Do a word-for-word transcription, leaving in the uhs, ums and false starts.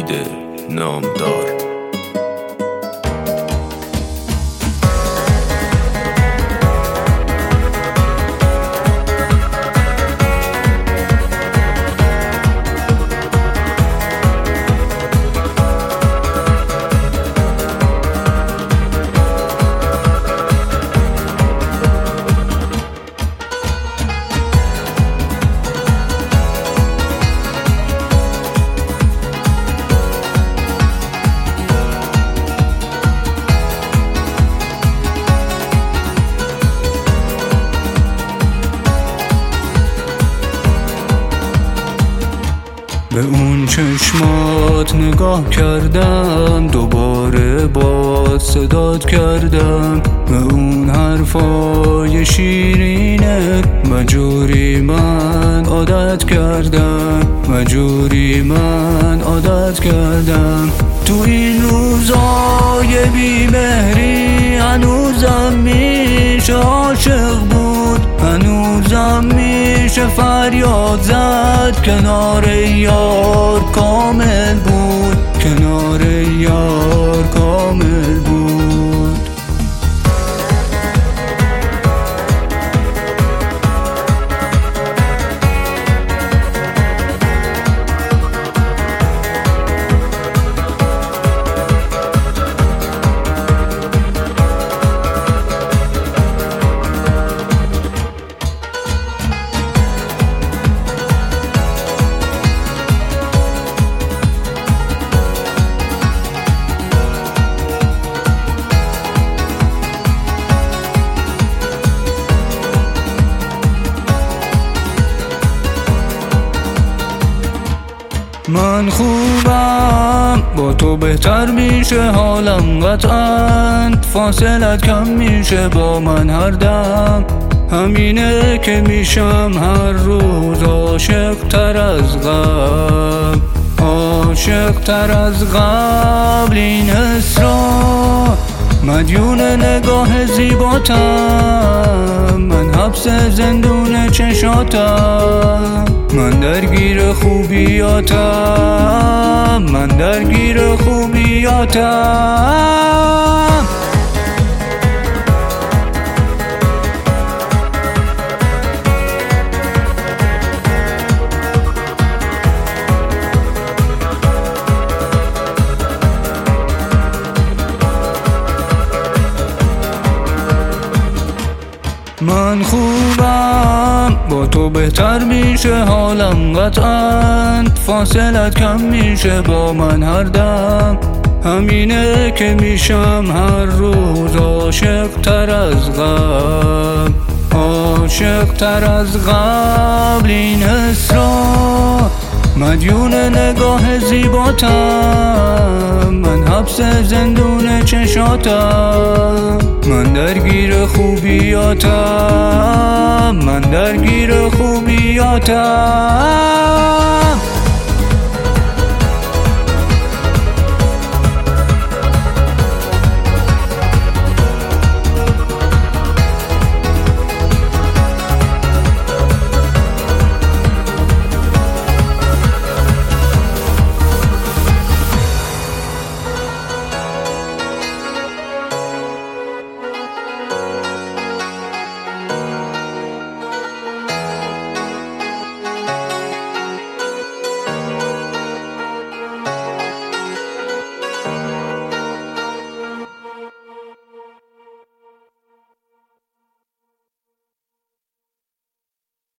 امید نامدار. به اون چشمات نگاه کردم، دوباره باز صدات کردم. به اون حرفای شیرینه مجوری من عادت کردم، مجوری من عادت کردم. تو این روزای بیمهری هنوزم میشه عاشق بود، هنوزم میشه فریاد زد. کنار یار کامل بود، کنار یار کامل بود. من خوبم با تو بهتر میشه حالم، قطعاً فاصلت کم میشه با من هر دم. همینه که میشم هر روز عاشق تر از قبل، عاشق تر از قبل. این حس را مدیون نگاه زیباتم، من حبس زندون چشاتم. من درگیر خوبیاتم، من درگیر خوبیاتم. من خوبم با تو بهتر میشه حالم، قطعاً فاصلت کم میشه با من هر دم. همینه که میشم هر روز عاشق تر از قبل، عاشق تر از قبل. این حس را مدیون نگاه زیباتم، من حبس زندون چشاتم. من درگیر خوبیاتم، من درگیر خوبیاتم.